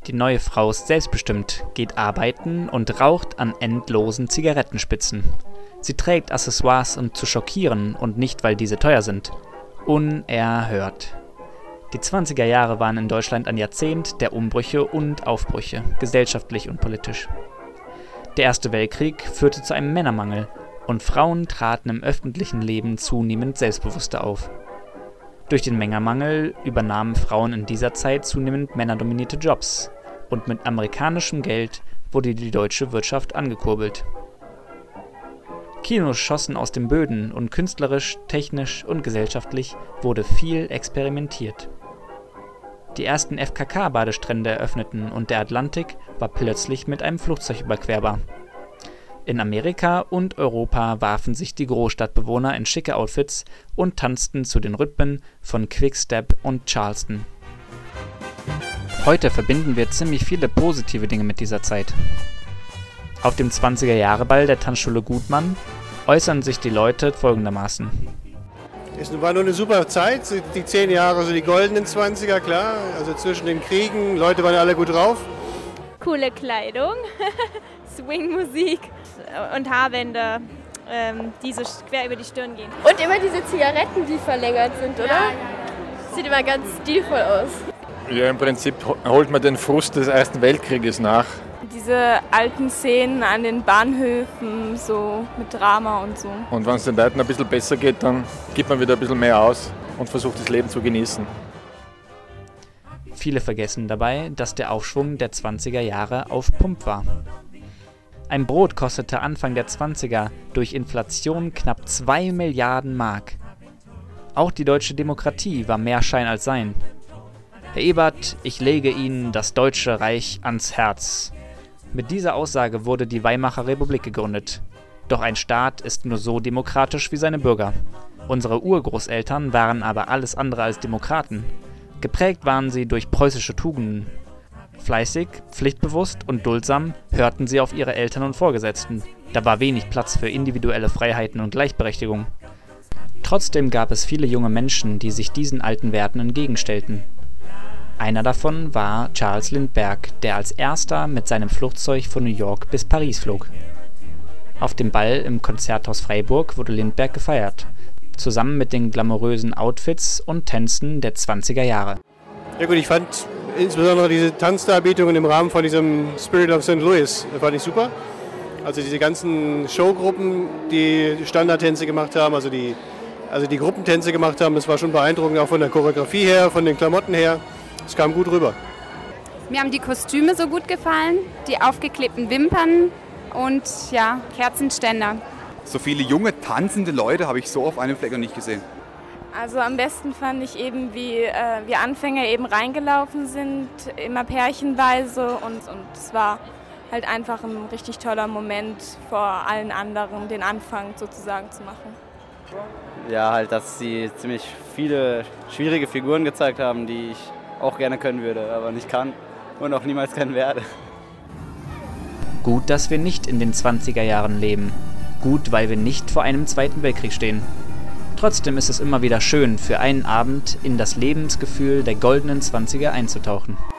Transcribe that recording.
Die neue Frau ist selbstbestimmt, geht arbeiten und raucht an endlosen Zigarettenspitzen. Sie trägt Accessoires, um zu schockieren und nicht, weil diese teuer sind. Unerhört. Die 20er Jahre waren in Deutschland ein Jahrzehnt der Umbrüche und Aufbrüche, gesellschaftlich und politisch. Der Erste Weltkrieg führte zu einem Männermangel und Frauen traten im öffentlichen Leben zunehmend selbstbewusster auf. Durch den Männermangel übernahmen Frauen in dieser Zeit zunehmend männerdominierte Jobs und mit amerikanischem Geld wurde die deutsche Wirtschaft angekurbelt. Kinos schossen aus den Böden und künstlerisch, technisch und gesellschaftlich wurde viel experimentiert. Die ersten FKK-Badestrände eröffneten und der Atlantik war plötzlich mit einem Flugzeug überquerbar. In Amerika und Europa warfen sich die Großstadtbewohner in schicke Outfits und tanzten zu den Rhythmen von Quickstep und Charleston. Heute verbinden wir ziemlich viele positive Dinge mit dieser Zeit. Auf dem 20er-Jahre-Ball der Tanzschule Gutmann äußern sich die Leute folgendermaßen. Es war nur eine super Zeit, die 10 Jahre, also die goldenen 20er, klar. Also zwischen den Kriegen, Leute waren alle gut drauf. Coole Kleidung, Swing-Musik und Haarbänder, die so quer über die Stirn gehen. Und immer diese Zigaretten, die verlängert sind, oder? Ja. Sieht immer ganz stilvoll aus. Ja, im Prinzip holt man den Frust des Ersten Weltkrieges nach. Diese alten Szenen an den Bahnhöfen, so mit Drama und so. Und wenn es den Leuten ein bisschen besser geht, dann gibt man wieder ein bisschen mehr aus und versucht das Leben zu genießen. Viele vergessen dabei, dass der Aufschwung der 20er Jahre auf Pump war. Ein Brot kostete Anfang der 20er durch Inflation knapp 2 Milliarden Mark. Auch die deutsche Demokratie war mehr Schein als Sein. Herr Ebert, ich lege Ihnen das Deutsche Reich ans Herz. Mit dieser Aussage wurde die Weimarer Republik gegründet. Doch ein Staat ist nur so demokratisch wie seine Bürger. Unsere Urgroßeltern waren aber alles andere als Demokraten. Geprägt waren sie durch preußische Tugenden. Fleißig, pflichtbewusst und duldsam hörten sie auf ihre Eltern und Vorgesetzten. Da war wenig Platz für individuelle Freiheiten und Gleichberechtigung. Trotzdem gab es viele junge Menschen, die sich diesen alten Werten entgegenstellten. Einer davon war Charles Lindbergh, der als erster mit seinem Flugzeug von New York bis Paris flog. Auf dem Ball im Konzerthaus Freiburg wurde Lindbergh gefeiert, zusammen mit den glamourösen Outfits und Tänzen der 20er Jahre. Ja gut, ich fand insbesondere diese Tanzdarbietungen im Rahmen von diesem Spirit of St. Louis, fand ich super. Also diese ganzen Showgruppen, die Standardtänze gemacht haben, also die Gruppentänze gemacht haben, das war schon beeindruckend, auch von der Choreografie her, von den Klamotten her. Es kam gut rüber. Mir haben die Kostüme so gut gefallen, die aufgeklebten Wimpern und ja, Kerzenständer. So viele junge, tanzende Leute habe ich so auf einem Fleck noch nicht gesehen. Also am besten fand ich eben, wie wir Anfänger eben reingelaufen sind, immer pärchenweise und es war halt einfach ein richtig toller Moment vor allen anderen, den Anfang sozusagen zu machen. Ja, halt, dass sie ziemlich viele schwierige Figuren gezeigt haben, die ich auch gerne können würde, aber nicht kann und auch niemals können werde. Gut, dass wir nicht in den 20er Jahren leben. Gut, weil wir nicht vor einem Zweiten Weltkrieg stehen. Trotzdem ist es immer wieder schön, für einen Abend in das Lebensgefühl der goldenen 20er einzutauchen.